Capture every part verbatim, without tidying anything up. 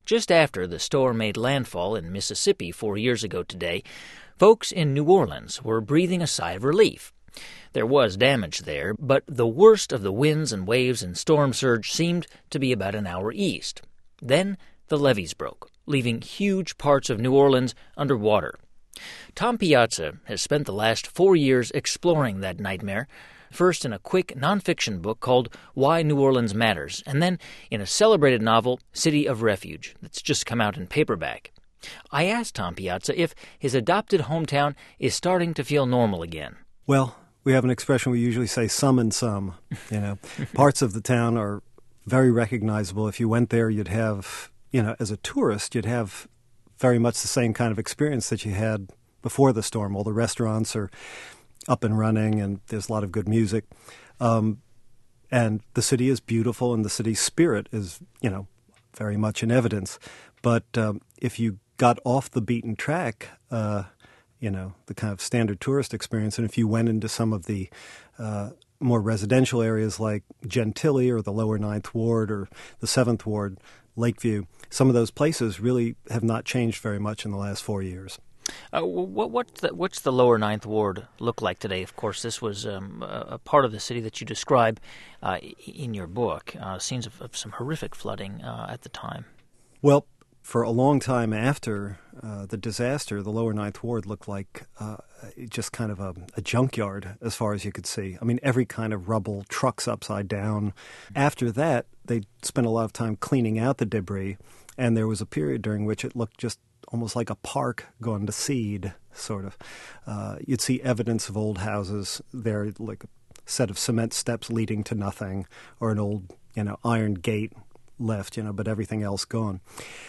Just after the storm made landfall in Mississippi four years ago today, folks in New Orleans were breathing a sigh of relief. There was damage there, but the worst of the winds and waves and storm surge seemed to be about an hour east. Then the levees broke, leaving huge parts of New Orleans underwater. Tom Piazza has spent the last four years exploring that nightmare, first in a quick nonfiction book called Why New Orleans Matters, and then in a celebrated novel, City of Refuge, that's just come out in paperback. I asked Tom Piazza if his adopted hometown is starting to feel normal again. Well, we have an expression we usually say, some and some. You know, parts of the town are very recognizable. If you went there, you'd have, you know, as a tourist, you'd have very much the same kind of experience that you had before the storm. All the restaurants are up and running, and there's a lot of good music. Um, and the city is beautiful, and the city's spirit is, you know, very much in evidence. But um, if you got off the beaten track, uh, you know, the kind of standard tourist experience, and if you went into some of the uh, more residential areas like Gentilly or the Lower Ninth Ward or the Seventh Ward, Lakeview, some of those places really have not changed very much in the last four years. Uh, what, what's, the, what's the Lower Ninth Ward look like today? Of course, this was um, a part of the city that you describe uh, in your book, uh, scenes of, of some horrific flooding uh, at the time. Well, for a long time after uh, the disaster, the Lower Ninth Ward looked like uh, just kind of a, a junkyard as far as you could see. I mean, every kind of rubble, trucks upside down. After that, they spent a lot of time cleaning out the debris, and there was a period during which it looked just almost like a park gone to seed, sort of. Uh, you'd see evidence of old houses there, like a set of cement steps leading to nothing, or an old, you know, iron gate left, you know, but everything else gone.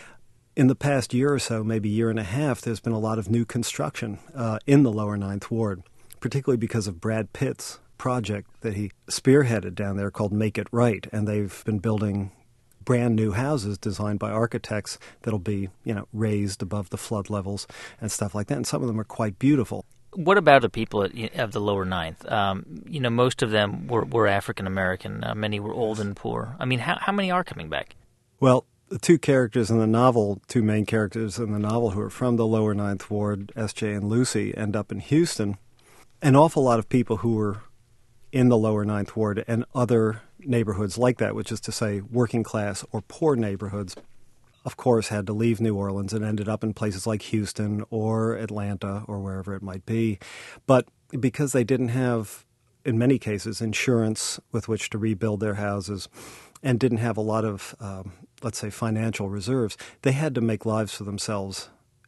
In the past year or so, maybe year and a half, there's been a lot of new construction uh, in the Lower Ninth Ward, particularly because of Brad Pitt's project that he spearheaded down there called Make It Right, and they've been building brand new houses designed by architects that'll be, you know, raised above the flood levels and stuff like that. And some of them are quite beautiful. What about the people of the Lower Ninth? Um, you know, most of them were, were African American. Uh, many were old and poor. I mean, how, how many are coming back? Well, the two characters in the novel, two main characters in the novel who are from the Lower Ninth Ward, S J and Lucy, end up in Houston. An awful lot of people who were in the Lower Ninth Ward and other neighborhoods like that, which is to say working class or poor neighborhoods, of course, had to leave New Orleans and ended up in places like Houston or Atlanta or wherever it might be. But because they didn't have, in many cases, insurance with which to rebuild their houses and didn't have a lot of, um, let's say, financial reserves, they had to make lives for themselves,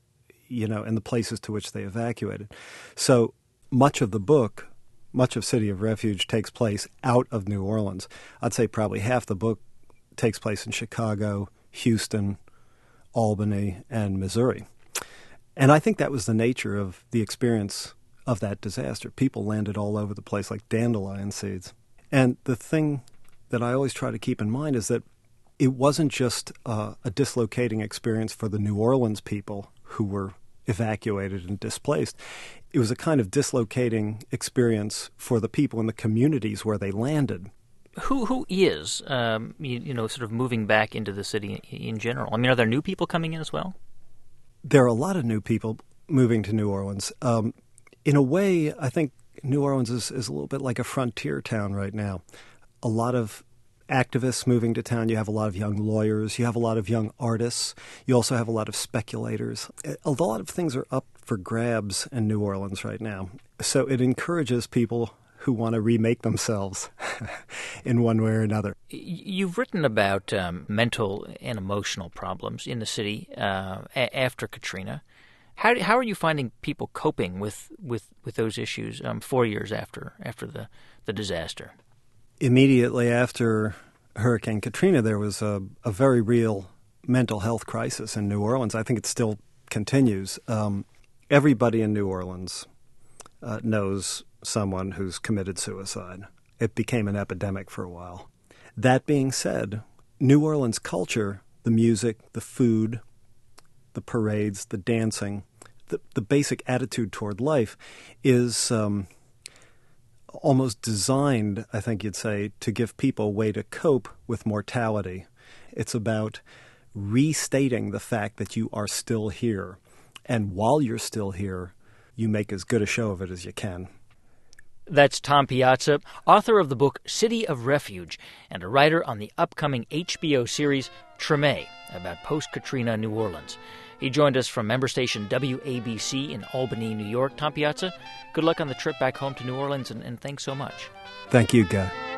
you know, in the places to which they evacuated. So much of the book, much of City of Refuge takes place out of New Orleans. I'd say probably half the book takes place in Chicago, Houston, Albany, and Missouri. And I think that was the nature of the experience of that disaster. People landed all over the place like dandelion seeds. And the thing that I always try to keep in mind is that it wasn't just uh, a dislocating experience for the New Orleans people who were evacuated and displaced. It was a kind of dislocating experience for the people in the communities where they landed. Who who is, um, you, you know, sort of moving back into the city in, in general? I mean, are there new people coming in as well? There are a lot of new people moving to New Orleans. Um, in a way, I think New Orleans is, is a little bit like a frontier town right now. A lot of activists moving to town. You have a lot of young lawyers. You have a lot of young artists. You also have a lot of speculators. A lot of things are up for grabs in New Orleans right now. So it encourages people who want to remake themselves in one way or another. You've written about um, mental and emotional problems in the city uh, a- after Katrina. How how are you finding people coping with, with, with those issues um, four years after after the, the disaster? Immediately after Hurricane Katrina, there was a, a very real mental health crisis in New Orleans. I think it still continues. Um, everybody in New Orleans uh, knows someone who's committed suicide. It became an epidemic for a while. That being said, New Orleans culture, the music, the food, the parades, the dancing, the, the basic attitude toward life is um, almost designed, I think you'd say, to give people a way to cope with mortality. It's about restating the fact that you are still here. And while you're still here, you make as good a show of it as you can. That's Tom Piazza, author of the book City of Refuge, and a writer on the upcoming H B O series Treme, about post-Katrina New Orleans. He joined us from member station W A B C in Albany, New York. Tom Piazza, good luck on the trip back home to New Orleans, and, and thanks so much. Thank you, Guy.